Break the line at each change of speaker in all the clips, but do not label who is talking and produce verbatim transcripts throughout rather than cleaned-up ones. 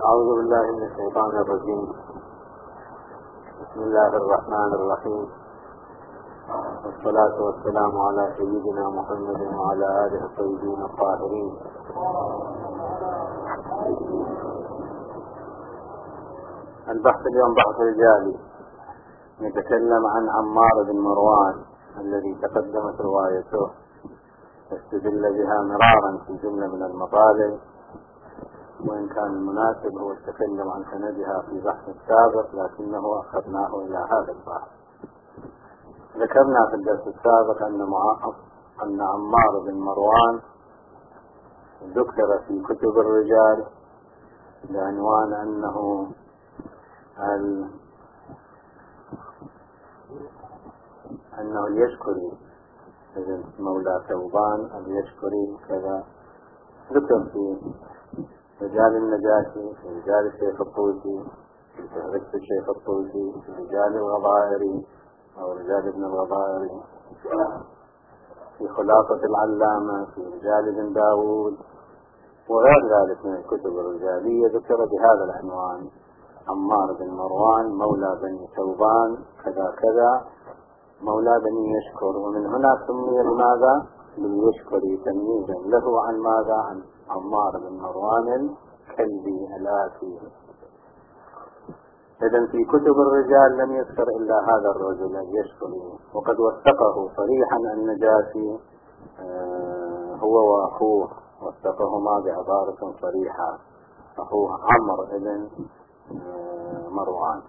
أعوذ بالله من الشيطان الرجيم. بسم الله الرحمن الرحيم، والصلاة والسلام على سيدنا محمد وعلى آله الطيبين الطاهرين. البحث اليوم بحث رجالي، نتكلم عن عمار بن مروان الذي تقدمت روايته واستدل بها مرارا في جملة من المطالب، وإن كان المناسب هو التكلم عن سندها في بحث السابق، لكنه أخذناه إلى هذا البحث. ذكرنا في الدرس السابق أن أن عمار بن مروان ذكر في كتب الرجال بعنوان أنه ال... أنه اليشكري، إذن مولى ثوبان اليشكري كذا. ذكر في رجال النجاشي، في رجال الشيخ الطوسي، في فهرست الشيخ الطوسي، في رجال الغضائري أو رجال ابن الغضائري، في خلاصة العلامة، في رجال ابن داود وغير ذلك من الكتب الرجالية. ذكر بهذا العنوان عمار بن مروان مولى بني ثوبان كذا كذا مولى بني يشكر، ومن هنا سمي بماذا؟ باليشكري، تمييزا له عن ماذا؟ عن عمار بن مروان الكلبي الآتي. إذن في كتب الرجال لم يذكر إلا هذا الرجل اليشكري، وقد وثقه صريحا النجاشي هو وأخوه، وثقهما بعبارة صريحة، أخوه عمرو بن مروان.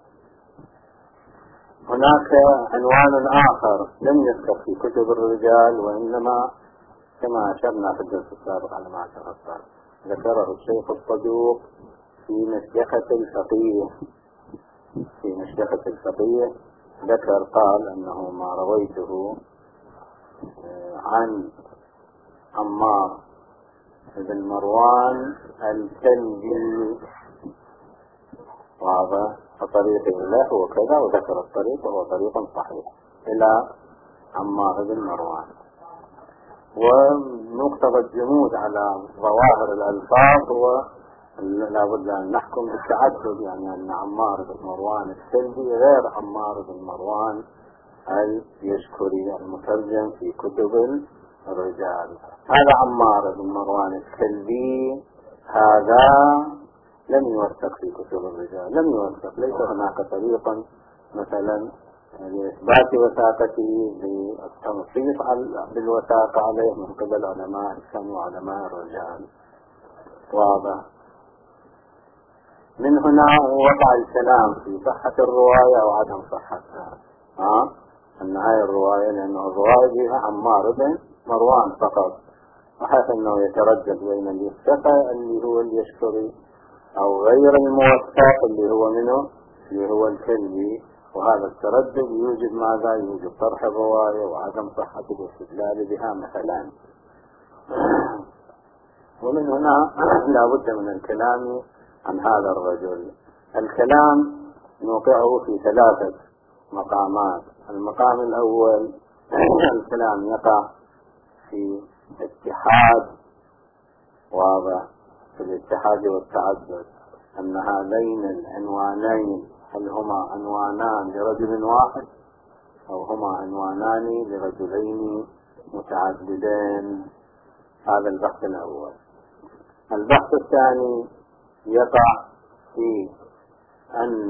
هناك عنوان آخر لم يذكر في كتب الرجال، وإنما كما أشرنا في الدرس السابق على ما تفضل ذكره الشيخ الصدوق في مشيخة الفقيه. في مشيخة الفقيه ذكر قال أنه ما رويته عن عمار بن مروان الكلبي وهذا فطريق له وكذا، وذكر الطريق وهو طريق صحيح إلى عمار بن مروان. ونقتضى الجمود على ظواهر الألفاظ، ولا بد أن نحكم بالتعدد، يعني أن عمار بن مروان الكلبي غير عمار بن مروان اليشكري المترجم في كتب الرجال. هذا عمار بن مروان الكلبي هذا لم يوثق في كتب الرجال، لم يوثق، ليس هناك طريقا مثلا لإثبات وثاقته للتنصيص بالوثاقة عليه من قبل علماء السن وعلماء الرجال. واضح. من هنا وقع الكلام في صحة الرواية أو عدم صحتها. ها؟ أن هاي الرواية لأنه الرواية فيها عمار بن مروان فقط، وحيث أنه يتردد بين اليثقى اللي هو اليشكري أو غير الموثق اللي هو منه اللي هو الكلبي، وهذا التردد يوجد ماذا؟ يوجد طرح الرواية وعدم صحة الاستدلال بها مثلا. ومن هنا لا بد من الكلام عن هذا الرجل. الكلام نوقعه في ثلاثة مقامات. المقام الأول الكلام يقع في اتحاد، واضح، في الاتحاد والتعدد، أن هذين العنوانين هل هما عنوانان لرجل واحد أو هما عنوانان لرجلين متعددين. هذا البحث الأول. البحث الثاني يقع في أن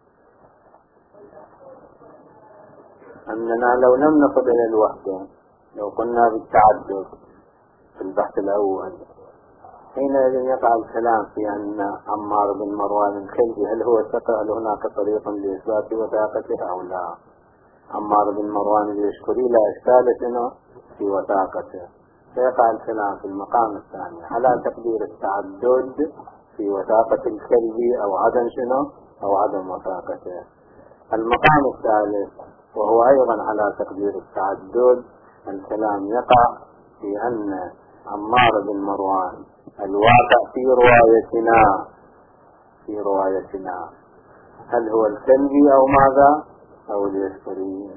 أننا لو لم نصل إلى الوحدة، لو قلنا بالتعدد في البحث الأول، حينئذ يقع الكلام في أن عمار بن مروان الكلبي هل هو ثقة؟ هل هناك طريق لإثبات وثاقته أو لا؟ عمار بن مروان اليشكري لا إشكال شنو في وثاقته. فيقع الكلام في المقام الثاني على تقدير التعدد في وثاقة الكلبي أو عدم شنو أو عدم وثاقته. المقام الثالث وهو أيضا على تقدير التعدد، الكلام يقع في أن عمار بن مروان الواقع في روايتنا في روايتنا هل هو الكلبي أو ماذا أو اليشكري.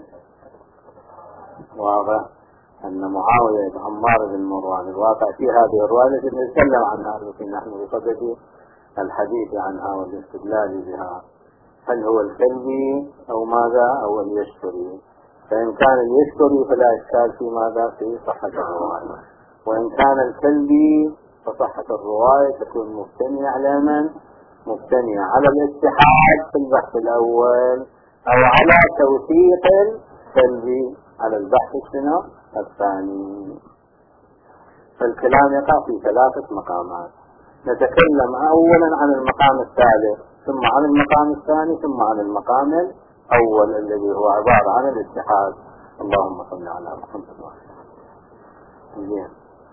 واضح أن معاوية بن عمار بن مروان الواقع في هذه الرواية التي نتكلم عنها التي نحن بصدد الحديث عنها والاستدلال بها، هل هو الكلبي أو ماذا أو اليشتري؟ فإن كان اليشتري فلا إشكال في ماذا في صحة الرواية، وإن كان الكلبي فصحة الرواية تكون مبتنية على من؟ مبتنية على الاتحاد في البحث الأول أو على توثيق الكلبي على البحث السنة الثاني. فالكلام يقع في ثلاثة مقامات. نتكلم أولا عن المقام الثالث، ثم عن المقام الثاني، ثم عن المقام الأول الذي هو عبارة عن الاتحاد. اللهم صل على محمد. زين.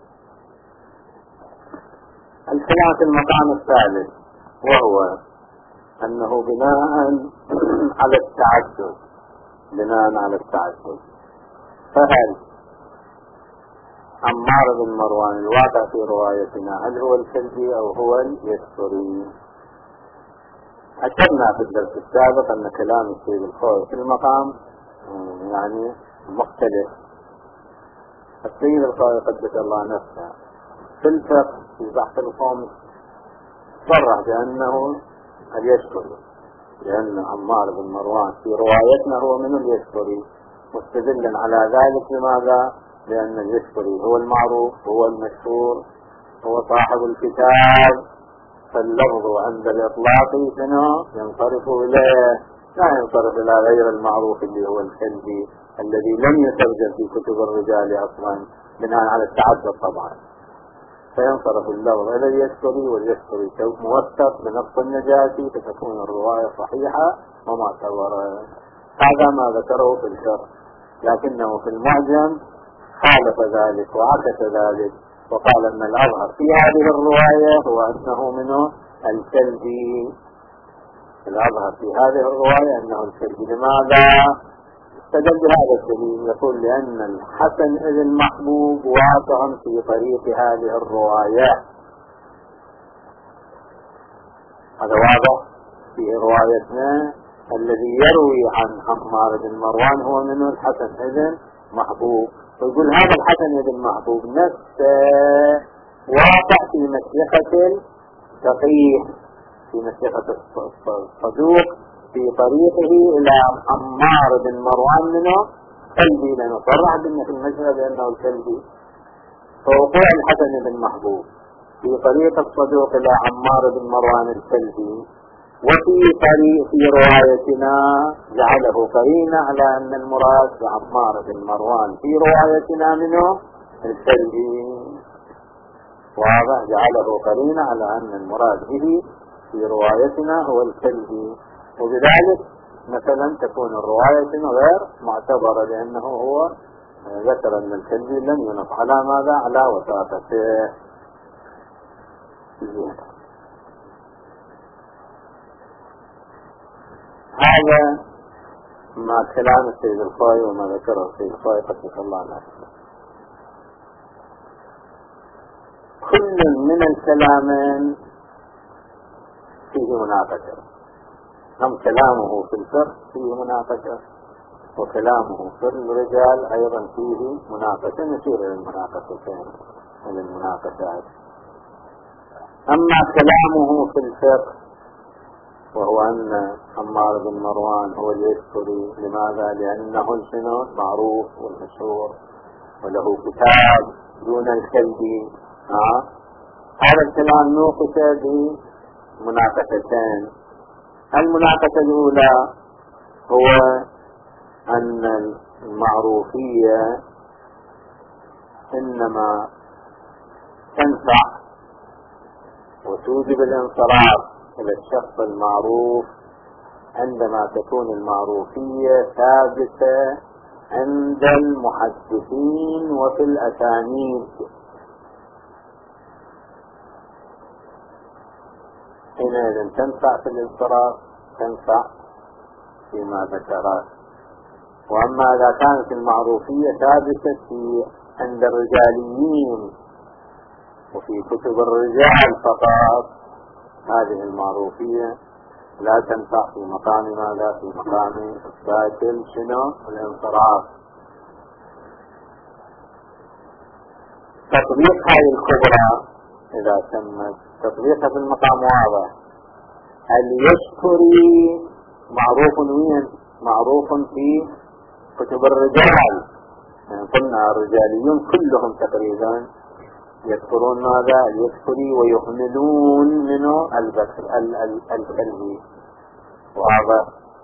الكلام في المقام الثالث وهو أنه بناء على التعدد، بناء على التعدد فهل عمار بن مروان الواقع في روايتنا هل هو الكلبي أو هو اليشتري؟ أشرنا في الدرس السابق أن كلام السيد الخوي في المقام يعني مختلف. السيد الخوي قدس الله نفسه في الفقه في بحث الخمس صرح بأنه اليشتري، لأن عمار بن مروان في روايتنا هو من اليشتري، مستدلا على ذلك لماذا؟ لأن اليشتري هو المعروف، هو المشهور، هو صاحب الكتاب، فاللفظ عند الإطلاق شنو ينصرف إليه، لا ينصرف إلى غير المعروف اللي هو الكلبي الذي لم يترجم في كتب الرجال أصلا بناء على التعدد طبعا، فينصرف اللفظ إلى اليشتري، واليشتري موثق بنص النجاشي فتكون الرواية صحيحة ومعتبرة. هذا ما ذكره في الشرح، لكنه في المعجم خالف ذلك وعكس ذلك وقال أن الأظهر في هذه الرواية هو أنه منه الكلبي. الأظهر في هذه الرواية أنه الكلبي. لماذا؟ استدل بهذا الدليل، يقول لأن الحسن بن محبوب واقع في طريق هذه الرواية. هذا واضح في روايتنا، الذي يروي عن عمار بن مروان هو منه الحسن بن محبوب، ويقول هذا الحسن بن محبوب نفسه واقع في مسلخة الفقيه، في مسلخة الصدوق في طريقه إلى عمار بن مروان منه كلبي، لأنه صرح بأنه في المسألة بأنه الكلبي. فوقوع الحسن بن محبوب في طريق الصدوق إلى عمار بن مروان الكلبي وفي طريق في روايتنا جعله قرينة على أن المراد بعمار بن مروان في روايتنا منه الكلبي، واضح، جعله قرينة على أن المراد به في روايتنا هو الكلبي، وبذلك مثلا تكون الرواية غير معتبرة لأنه هو ذكر أن الكلبي لم ينص على ماذا؟ على وثاقته. هذا مع كلام السيد الخوي وما ذكره السيد الخوي قدس الله عنه. كل من الكلامين فيه مناقشة، هم كلامه في الفقه فيه مناقشة، وكلامه في الرجال أيضا فيه مناقشة، نشير إلى المناقشتين إلى المناقشات. أما كلامه في الفقه وهو أن عمار بن مروان هو اليشتري، لماذا؟ لأنه الشنو معروف والمشهور وله كتاب دون الكلبي. آه. هذا الكلام نوقش بمناقشتين. المناقشة الأولى هو أن المعروفية إنما تنفع وتوجب الانصراف إلى الشخص المعروف عندما تكون المعروفية ثابتة عند المحدثين وفي الأسانيد. حينئذ تنفع في الانصراف، تنفع فيما ذكرت. وأما إذا كانت المعروفية ثابتة في عند الرجاليين وفي كتب الرجال فقط، هذه المعروفية لا تنفع في مقام ماذا؟ في مقام إثبات شنو؟ الانصراف. تطبيق هذه الكبرى إذا تم تطبيقها في المقام واضح. اليشكري معروف وين؟ معروف في كتب الرجال، يعني قلنا الرجاليون كلهم تقريبا يذكرون ماذا؟ اليشكري ويهملون منه البكر الكلبي. واضح.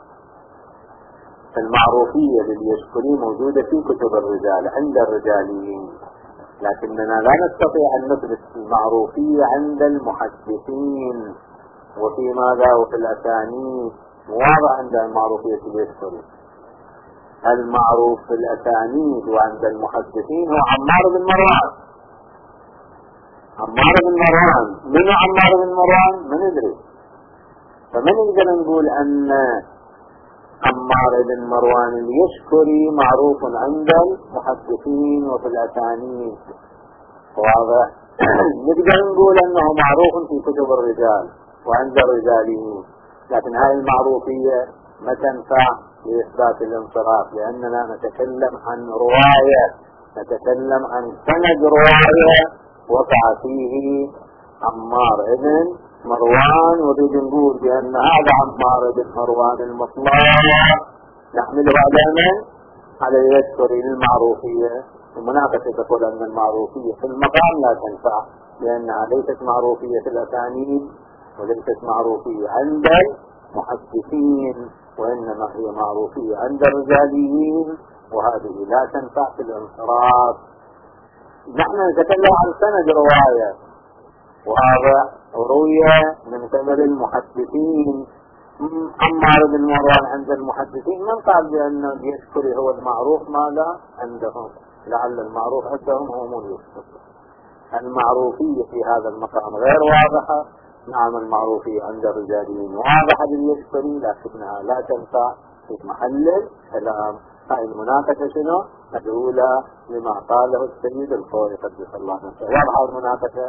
المعروفية لليشكري موجودة في كتب الرجال عند الرجاليين، لكننا لا نستطيع أن نثبت المعروفية عند المحدثين وفي ماذا وفي الأسانيد. واضح عند المعروفية اليشكري. المعروف في الأسانيد وعند المحدثين هو عمار بن مروان. عمار بن مروان من عمار بن مروان؟ ما ندري. فمن نقدر نقول أن عمار بن مروان اليشكري معروف عند المحدثين وفي الأسانيد. واضح. نقدر نقول أنه معروف في كتب الرجال وعند الرجاليين، لكن هذه المعروفية ما تنفع لإثبات الانصراف، لأننا نتكلم عن رواية، نتكلم عن سند رواية وقع فيه عمار بن مروان، ونريد نقول بأن هذا عمار بن مروان المطلق نحمله على على اليشكري للمعروفية. المناقشة تقول أن المعروفية في المقام لا تنفع، لأنها ليست معروفية في الأسانيد وليست معروفية عند المحدثين، وإنما هي معروفية عند الرجاليين، وهذه لا تنفع في الانصراف. نحن نتكلم عن سند رواية، وهذا روي من قبل المحدثين. عمار بن مروان عند المحدثين من قال بأن اليشكري هو المعروف ماذا عندهم؟ لعل المعروف عندهم هو مو اليشكري. المعروفية في هذا المقام غير واضحة. نعم المعروفية عند الرجاليين واضحة باليشكري، لكنها لا تنفع في محل الكلام. هاي المناقشة شنو؟ الأولى لما قاله السيد الخوي قدس الله نفسه. واضحة المناقشة.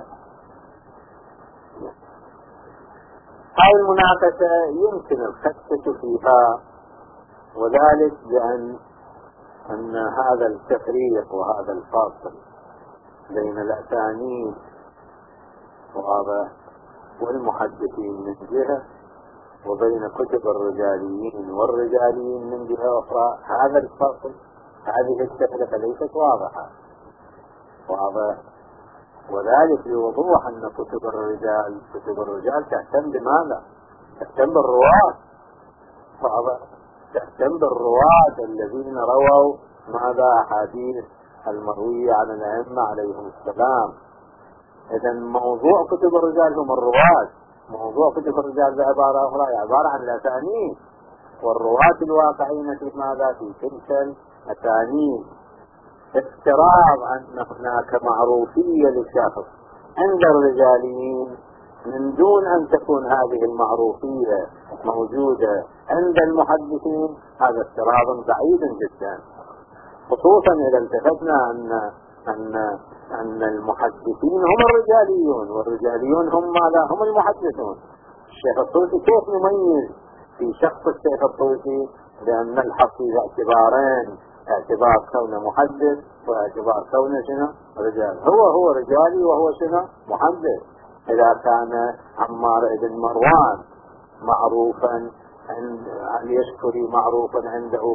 هاي المناقشة يمكن الخشة فيها، وذلك لأن أن هذا التفريق وهذا الفاصل بين الأسانيد وهذا والمحدثين من جهة، وبين كتب الرجاليين والرجاليين من جهة أخرى، هذا الفصل هذه التفرقة ليست واضحة. واضح. وذلك لوضوح أن كتب الرجال كتب الرجال تهتم بماذا؟ تهتم بالرواة. واضح. تهتم بالرواة الذين رووا ماذا؟ أحاديث المروية عن الأئمة عليهم السلام. إذا موضوع كتب الرجال هم الرواة. موضوع كتب الرجال بعبارة أخرى عبارة عن الأسانيد، والرواة الواقعين في ماذا؟ في تلك الأسانيد. افتراض أن هناك معروفية للشخص عند الرجاليين من دون أن تكون هذه المعروفية موجودة عند المحدثين، هذا افتراض بعيد جدا، خصوصا إذا التفتنا أن أن أن المحدثين هم الرجاليون والرجاليون هم ماذا؟ هم المحدثون. الشيخ الطوسي كيف نميز في شخص الشيخ الطوسي بأن نلحق في اعتبارين، اعتبار كونه محدث واعتبار كونه شنو؟ رجال. هو هو رجالي وهو شنو؟ محدث. إذا كان عمار بن مروان معروفا عن يشكري معروفا عنده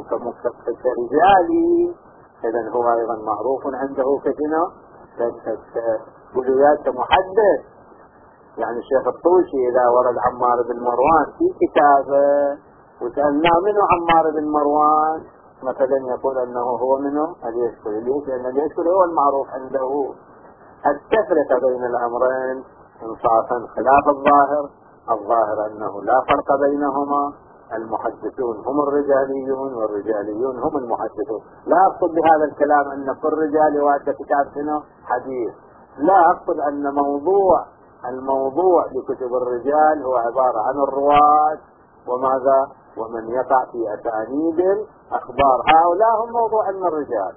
كرجالي، إذن هو أيضا معروف عنده كشنو؟ كبلويات محدث. يعني الشيخ الطوسي إذا ورد عمار بن مروان في كتابه وسألنا منه عمار بن مروان مثلا يقول أنه هو منه اليشكري. ليش؟ لأن اليشكري هو المعروف عنده. التفرقة بين الأمرين انصافا خلاف الظاهر. الظاهر أنه لا فرق بينهما، المحدثون هم الرجاليون والرجاليون هم المحدثون. لا أقصد بهذا الكلام أن كل رجال يوجد كتاب شنو؟ حديث. لا أقصد أن موضوع الموضوع لكتب الرجال هو عبارة عن الرواة وماذا؟ ومن يقع في أسانيد أخبار. هؤلاء هم موضوع من الرجال.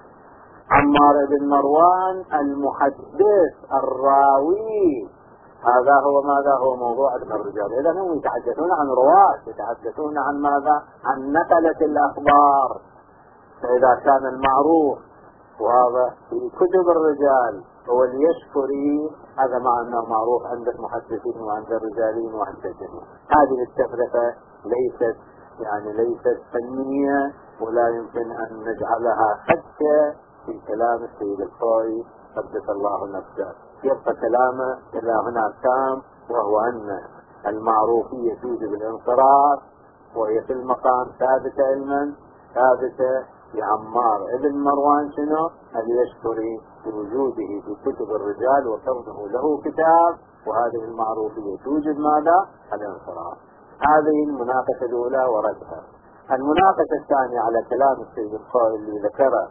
عمار بن مروان المحدث الراوي هذا هو ماذا؟ هو موضوع من الرجال. إذا هم يتحدثون عن رواة، يتحدثون عن ماذا؟ عن نقلة الأخبار. فإذا كان المعروف وهذا في كتب الرجال هو اليشكري، هذا مع أنه معروف عند المحدثين وعند الرجالين وعند الجميع. هذه التفرقة ليست يعني ليست فنية، ولا يمكن أن نجعلها حتى في كلام السيد الخوئي قدس الله نفسه. يبقى كلامه إلى هنا تام، وهو أن المعروفية توجب الانصراف، وهي في المقام ثابتة علما ثابتة لعمار ابن مروان شنو اليشكري بوجوده في كتب الرجال وكونه له كتاب، وهذه المعروفية توجب ماذا؟ الانصراف. هذه المناقشة الأولى وردها. المناقشة الثانية على كلام السيد الخوئي اللي ذكره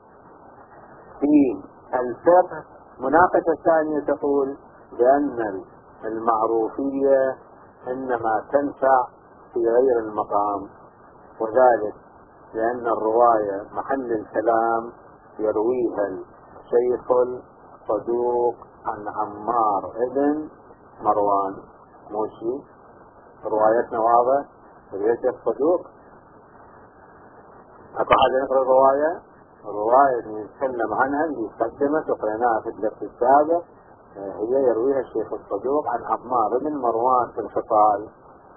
في الفقه، مناقشة الثانية تقول بأن المعروفية إنما تنفع في غير المقام، وذلك لأن الرواية محل الكلام يرويها الشيخ الصدوق عن عمار ابن مروان. موشي روايتنا واضح، رواية الصدوق. أكو حاجة نقرأ الرواية؟ الرواية اللي نتكلم عنها اللي قدمت وقرأناها في الدرس السابق هي يرويها الشيخ الصدوق عن عمار بن مروان في الخصال.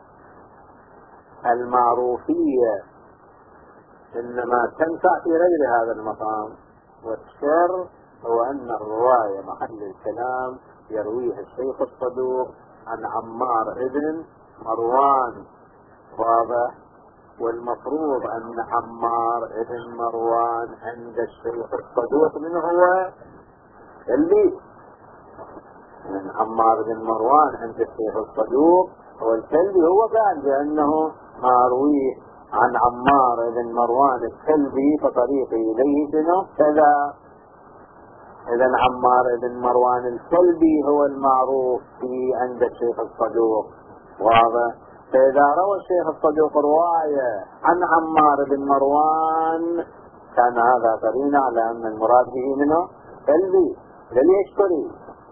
المعروفية إنما تنفع في غير هذا المقام، والشر هو أن الرواية محل الكلام يرويها الشيخ الصدوق عن عمار بن مروان. واضح؟ والمفروض أن عمار بن مروان عند الشيخ الصدوق من هو اللي من عمار بن مروان عند الشيخ الصدوق هو الكلبي. هو قال بأنه ما رويه عن عمار بن مروان الكلبي فطريقه إليه شنو كذا. إذن عمار بن مروان الكلبي هو المعروف في عند الشيخ الصدوق. واضح؟ فإذا روى الشيخ الصدوق رواية عن عمار بن مروان كان هذا قرينة على أن المراد به منه كلبي لليشكري.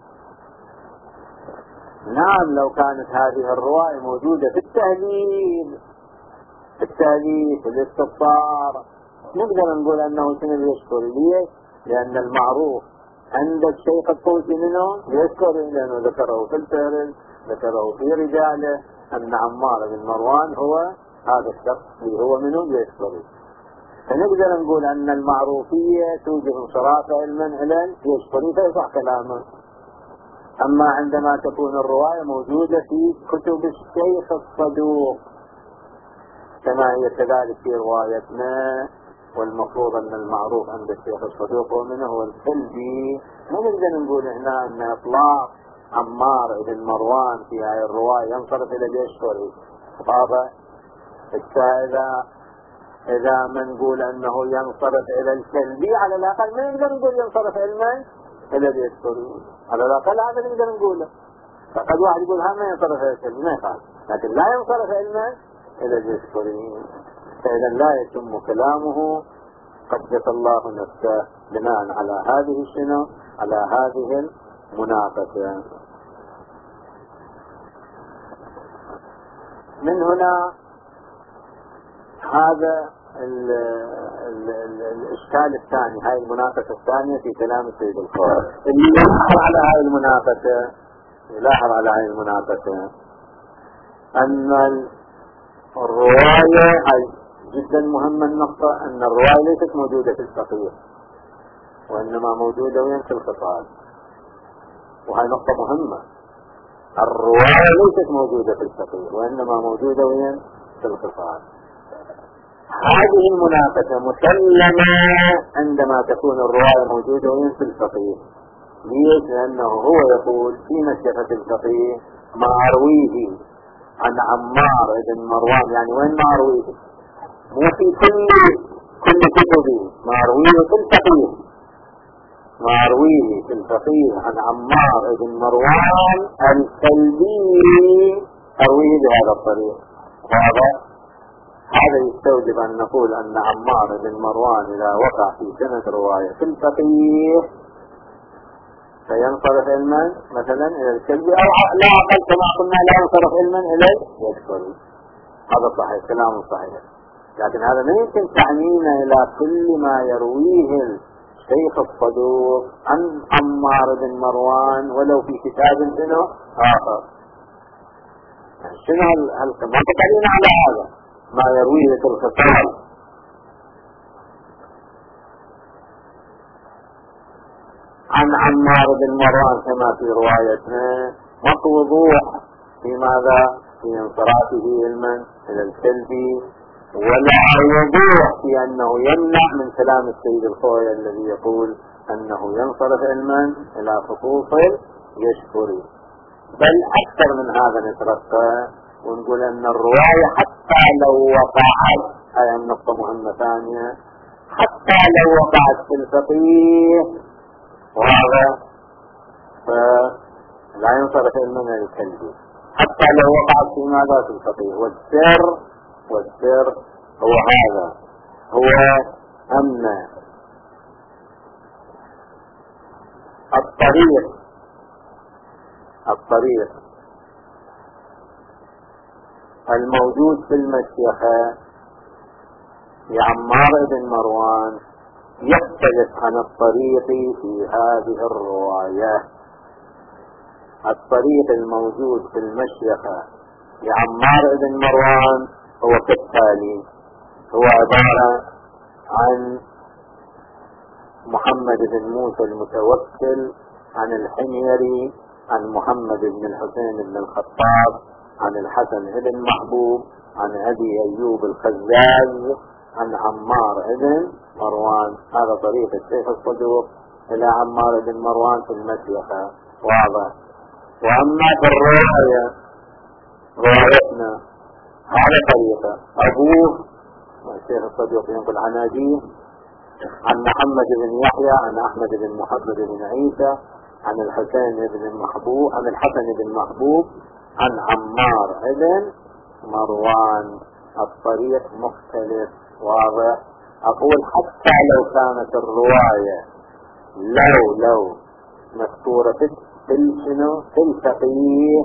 نعم، لو كانت هذه الرواية موجودة في التهذيب في التهذيب في الاستبصار نقدر نقول أنه شنو اليشكري. ليش؟ لأن المعروف عند الشيخ الطوسي منه يشكري، لأنه ذكره في الفهرس، ذكره في رجاله أن عمار بن مروان هو هذا الشخص اللي هو منه يشكري. فنقدر نقول أن المعروفية توجب انصراف علما إلى يشكري فيصح كلامه. أما عندما تكون الرواية موجودة في كتب الشيخ الصدوق كما هي كذلك في روايتنا، والمفروض أن المعروف عند الشيخ الصدوق ومنه هو الكلبي، ما نقدر نقول هنا أن إطلاق عمار بن مروان في هذه الرواية ينصرف إلى اليشكري. واضح؟ إذا إذا ما نقول أنه ينصرف إلى الكلبي على الأقل ما نقدر نقول ينصرف علما إلى اليشكري، على الأقل هذا نقدر نقوله. فقد واحد يقول ها ما ينصرف إلى الكلبي ما يفعل، لكن لا ينصرف علما إلى اليشكري. فإذا لا يتم كلامه قدس الله نفسه بناء على هذه الشنو على هذه المناقشة. من هنا هذا ال ال ال الإشكال الثاني، هاي المناقشة الثانية في كلام السيد الخوئي. اللي يلاحظ على هاي المناقشة يلاحظ على هاي المناقشة أن الرواية هاي جدا مهمة النقطة، أن الرواية ليست موجودة في الفقيه وإنما موجودة وين في الخصال. وهي نقطة مهمة، الرواية ليست موجودة في الفقيه وإنما موجودة وين في الخصال. هذه المناقشة مسلمة عندما تكون الرواية موجودة وين في الفقيه. ليش؟ لأنه هو يقول في مشيخة الفقيه ما أرويه عن عمار بن مروان، يعني وين ما أرويه؟ مو في كل كل كتبه، ما أرويه في الفقيه، ما أرويه في الفقيه عن عمار بن مروان الكلبي أرويه بهذا الطريق. هذا هذا يستوجب أن نقول أن عمار بن مروان إذا وقع في سند رواية في الفقيه فينصرف علما مثلا إلى الكلبي، أو لا أقل كما قلنا لا ينصرف علما إلى اليشكري. هذا صحيح، كلام صحيح، لكن هذا ما يمكن تعميمه إلى كل ما يرويه الشيخ الصدوق عن عمار بن مروان ولو في كتاب شنو آخر. شنو هالكلام دليل على هذا ما يرويه في الخصال. عن عمار بن مروان كما في روايتنا ماكو وضوح في ماذا في انصرافه علما الى الكلبي، ولا وضوح في انه يمنع من كلام السيد الخوئي الذي يقول انه ينصرف علما الى خصوص يشكري. بل اكثر من هذا نترقى ونقول ان الرواية حتى لو وقعت، هاي النقطة مهمة ثانية، حتى لو وقعت في الفقيه وهذا فلا ينصرف علما الكلبي، حتى لو وقعت في ماذا في الفقيه. والسر والسر هو هذا، هو أن الطريق الطريق الموجود في المشيخة لعمار بن مروان يختلف عن الطريق في هذه الرواية. الطريق الموجود في المشيخة لعمار بن مروان هو كالتالي: هو عبارة عن محمد بن موسى المتوكل عن الحميري عن محمد بن الحسين بن الخطاب عن الحسن بن محبوب عن أبي أيوب الخزاز عن عمار بن مروان. هذا طريق الشيخ الصدوق إلى عمار بن مروان في المشيخة، واضح. وأما في الرواية روايتنا هذا طريقة أبوه الشيخ الصدوق ينقل عن أبيه عن محمد بن يحيى عن أحمد بن محمد بن عيسى عن الحسين بن محبوب عن الحسن بن محبوب عن عمار بن مروان. الطريق مختلف، واضح. أقول حتى لو كانت الرواية لو لو مذكورة في الشنو في الفقيه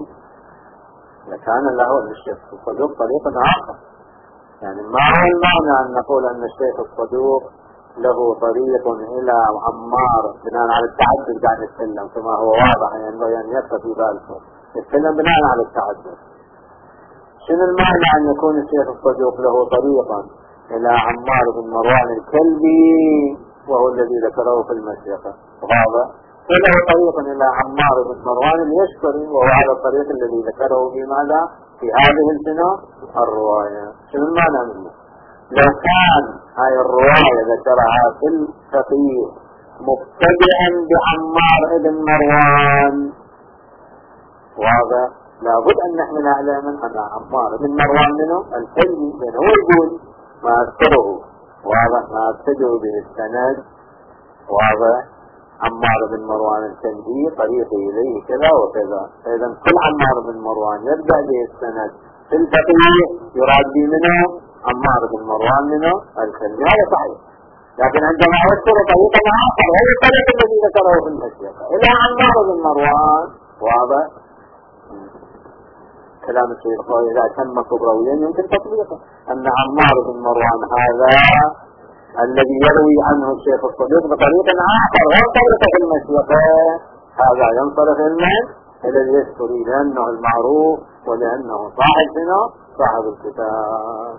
لكان له الشيخ الصدوق طريق آخر. يعني ما هو المعنى أن نقول أن الشيخ الصدوق له طريق إلى عمار بناء على التعدد قاعد يتكلم كما هو واضح، يعني يعني يبقى في بالكم يتكلم بناء على التعدد. شنو المعنى أن يكون الشيخ الصدوق له طريقا إلى عمار بن مروان الكلبي وهو الذي ذكره في المشيخة، واضح، وله طريق إلى عمار بن مروان اليشكري وهو على الطريق الذي ذكره في ماذا في هذه السنة الرواية. شنو المعنى منه؟ لو كان هاي الرواية ذكرها في الفقيه مبتدئا بعمار بن مروان، واضح، لابد أن نحن نعلم أن عمار بن مروان منه الكلبي لأنه هو يقول ما أذكره، واضح، ما أبتدئ به السند، واضح. عمار بن مروان الكلبي طريقه إليه كذا وكذا، فإذا كل عمار بن مروان يبدأ به السند في الفقيه يراد به منه عمار بن مروان منه الكلبي، هذا صحيح. لكن عندما يذكر طريقا آخر هو الطريق الذي ذكره في المشيخة إلى عمار بن مروان، واضح. كلام الشيخ الخوئي إذا تم كبرويا يمكن تطبيقه أن عمار بن مروان هذا الذي يروي عنه الشيخ الصدوق بطريق آخر غير طريقة المشيخة هذا ينصرف المن إلى اليشكري لأنه المعروف ولأنه صاحب شنو؟ صاحب الكتاب.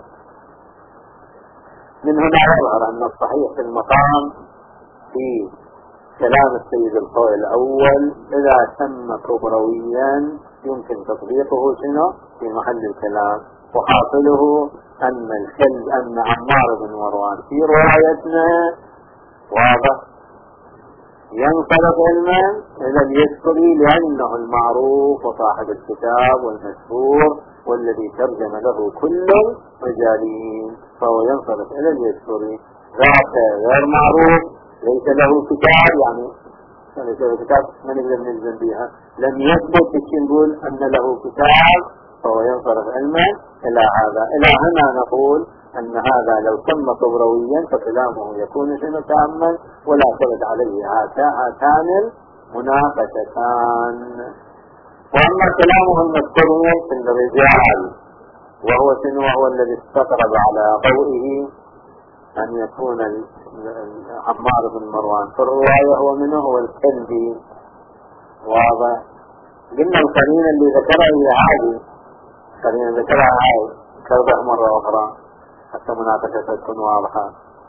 من هنا يظهر أن الصحيح في المقام في كلام السيد الخوئي الأول إذا تم كبرويا يمكن تطبيقه شنو في محل الكلام، وحاصله أن الكلب أن عمار بن مروان في روايتنا واضح ينصرف علما إلى اليشكري لأنه المعروف وصاحب الكتاب والمشهور والذي ترجم له كل مجالين، فهو ينصرف إلى اليشكري. ذاك غير معروف ليس له كتاب، يعني ليس له كتاب من نقدر نلزم بها، لم يثبت نقول أن له كتاب، فهو ينصرف علما إلى هذا. إلى هنا نقول أن هذا لو تم كبرويا فكلامه يكون شنو تاما ولا ترد عليه هاتان المناقشتان. وأما كلامه المذكور في الرجال وهو شنو وهو الذي استقرب على ضوئه أن يكون عمار بن مروان في الرواية هو منه هو الكلبي. واضح. قلنا القرينة اللي ذكرها هي هذه، القرينة ذكرها هاي كربع مرة أخرى حتى مناقشتها تكون واضحة.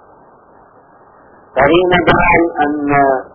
قرينة قال أن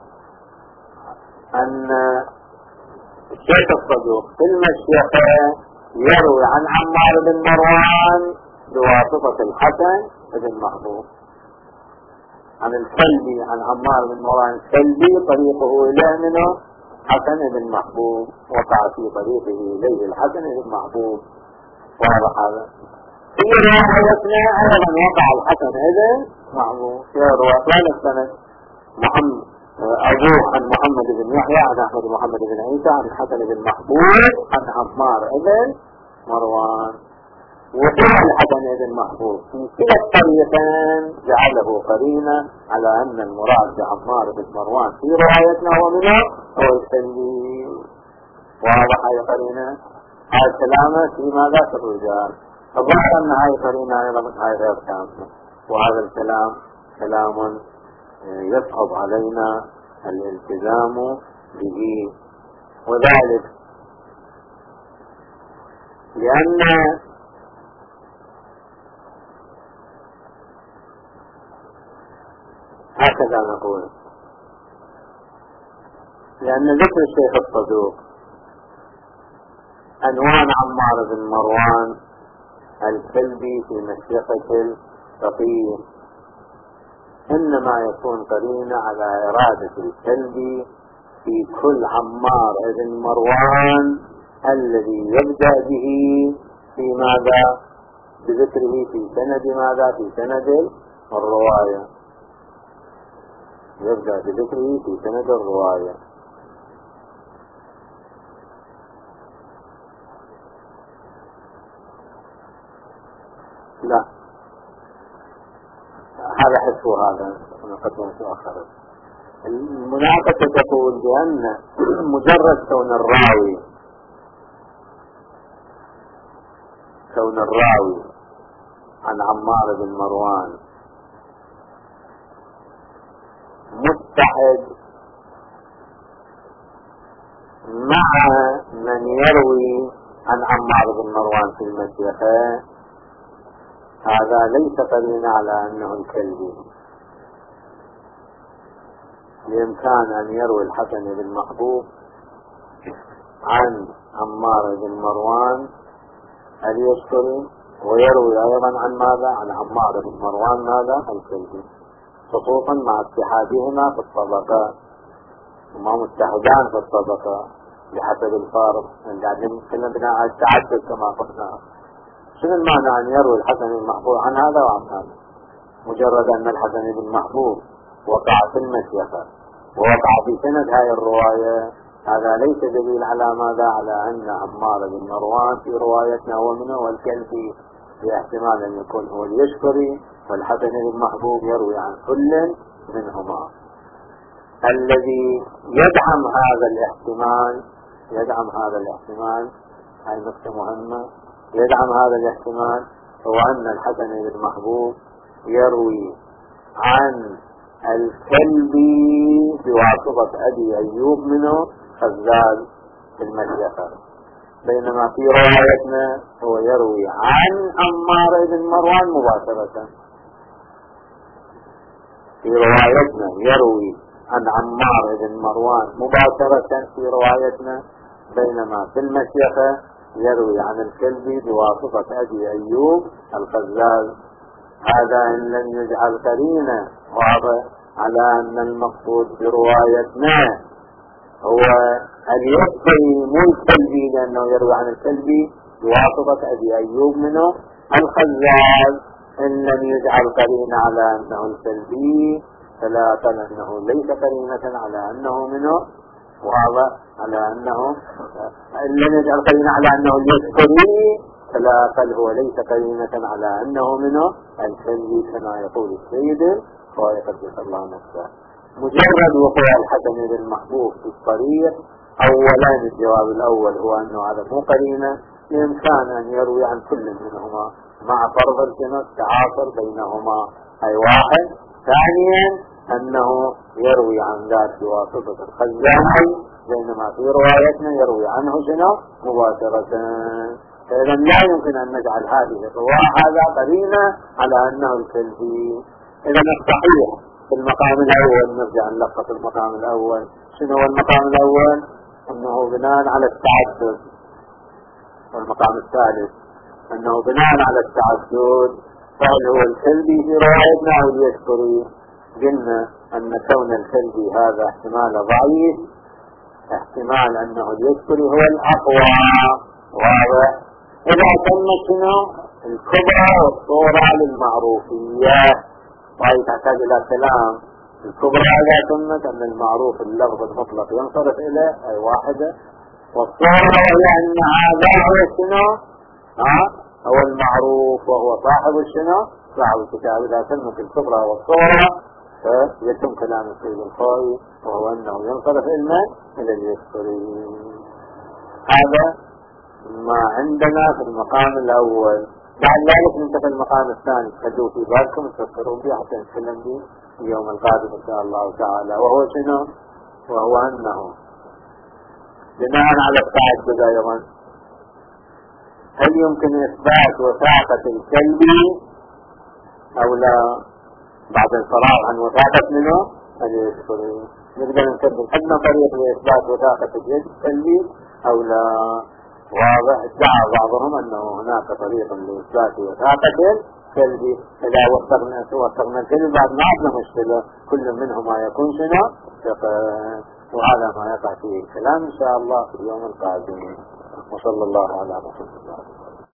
أن الشيخ الصدوق في المشيخة يروي عن عمار بن مروان بواسطة الحسن بن محبوب، عن الكلبي عن عمار بن مروان الكلبي طريقه إلى منه حسن بن محبوب، وقع في طريقه إليه الحسن بن محبوب. واضح هذا. في روايتنا أيضا وقع الحسن بن محبوب في رواية السند محمد أبوه عن محمد بن يحيى عن أحمد محمد بن عيسى عن الحسن بن محبوب عن عمار بن مروان، وقع الحسن بن محبوب في كلا الطريقين جعله قرينة على أن المراد بعمار بن مروان في روايتنا هو منه هو الكلبي. واضح هاي قرينة. هاي الكلامة في ماذا في الرجال. الظاهر أن هاي قرينة أيضا هاي غير كاملة، وهذا الكلام كلام يصعب علينا الالتزام به، وذلك لأن هكذا نقول، لأن ذكر الشيخ الصدوق عنوان عمار بن مروان الكلبي في مشيخة الفقيه إنما يكون قرينة على إرادة الكلبي في كل عمار بن مروان الذي يبدأ به في ماذا بذكره في سند ماذا في سند الرواية، يبدأ بذكره في سند الرواية. لا هذا حسو هذا نقدم في آخر. المناقشة تقول بأن مجرد كون الراوي كون الراوي عن عمار بن مروان متحد مع من يروي عن عمار بن مروان في المشيخة، هذا ليس قرينة على أنه الكلبي. بإمكان أن يروي الحسن بن محبوب عن عمار بن مروان اليشكري ويروي أيضا عن ماذا عن عمار بن مروان ماذا الكلبي، خصوصا مع اتحادهما في الطبقات، وما متحدان في الطبقات بحسب الفارق يعني كنا بناء التعدد كما قلنا. شنو المعنى أن يروي الحسن بن محبوب عن هذا وعن هذا؟ مجرد أن الحسن بن محبوب وقع في المشيخة ووقع في سند هاي الرواية، هذا ليس دليل على ماذا على أن عمار بن مروان في روايتنا هو منه والكلبي، باحتمال أن يكون هو اليشكري والحسن بن محبوب يروي عن كل منهما. الذي يدعم هذا الاحتمال يدعم هذا الاحتمال هاي نقطة مهمة، يدعم هذا الاحتمال هو أن الحسن بن محبوب يروي عن الكلبي بواسطة أبي أيوب منه خزاز في المشيخة، بينما في روايتنا هو يروي عن عمار بن مروان مباشرة. في روايتنا يروي عن عمار بن مروان مباشرة في روايتنا، بينما في المشيخة يروي عن الكلبي بواسطة أبي أيوب الخزاز. هذا إن لم يجعل قرينة واضح على أن المقصود بروايتنا هو اليشكري مو الكلبي، لأنه يروي عن الكلبي بواسطة أبي أيوب منه الخزاز. إن لم يجعل قرينة على أنه الكلبي فلا قال أنه ليس قرينة على أنه منه واضح على أنه إن لم يجعل قرينة على أنه اليشكري فلا قال هو ليس قرينة على أنه منه الكلبي كما يقول السيد ويقدس الله نفسه. مجرد وقوع الحسن بن محبوب في الطريق أولا الجواب الأول هو أنه هذا مو قرينة، بإمكان أن يروي عن كل منهما مع فرض الجنس تعاصر بينهما، أي واحد. ثانيا أنه يروي عن ذات بواسطة الخزاني، بينما في روايتنا يروي عنه شنو مباشرة. فإذا لا يمكن أن نجعل هذه الرواية هذا قرينة على أنه الكلبي. إذا الصحيح في المقام الأول، نرجع نلخص المقام الأول. شنو هو المقام الأول؟ أنه بناء على التعدد. والمقام الثالث أنه بناء على التعدد فهل هو الكلبي في روايتنا أو اليشكري؟ قلنا أن كون الكلبي هذا احتمال ضعيف، احتمال أنه اليشكري هو الأقوى. واضح؟ إذا تم شنو الكبرى والصورة للمعروفية، وهي تحتاج إلى كلام. الكبرى إذا تمت أن المعروف اللفظ المطلق ينصرف إليه أي واحدة، والصورة هي أن هذا هو شنو ها هو المعروف وهو صاحب الشنو صاحب الكتاب. إذا تمت الكبرى والصورة فيتم كلام السيد الخوي، وهو أنه ينصرف إلى إلى اليسري. هذا ما عندنا في المقام الأول. بعد ذلك ننتقل في المقام الثاني، خذوا في بالكم تفكرون به حتى نتكلم به اليوم القادم إن شاء الله تعالى. وهو شنو؟ وهو أنه بناء على التعدد أيضا هل يمكن إثبات وثاقة الكلب أو لا بعد الفراغ عن وثاقة منه اليسري؟ نقدر نكمل عندنا طريق لإثبات وثاقة الكلب أو لا؟ واضح. ادعى بعضهم أنه هناك طريق لإثبات وثاقة الكلب. إذا وثقنا وثقنا الكلب بعد ما عندنا مشكلة، كل منهما يكون شنو ثقة. وهذا ما يقع فيه الكلام إن شاء الله في اليوم القادم. وصلى الله على محمد.